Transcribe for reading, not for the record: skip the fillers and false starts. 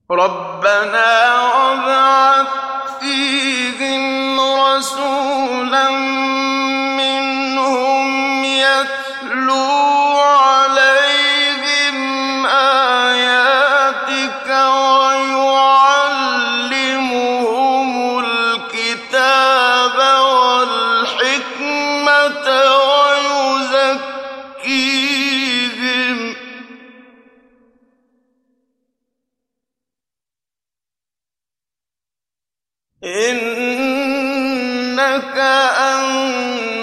رَبَّنَا وَابْعَثْ فِيهِمْ رَسُولًا مِّنْهُمْ يَتْلُو عَلَيْهِمْ آيَاتِكَ وَيُعَلِّمُهُمُ الْكِتَابَ وَالْحِكْمَةَ وَيُزَكِّيهِمْ ۚ إِنَّكَ أَنتَ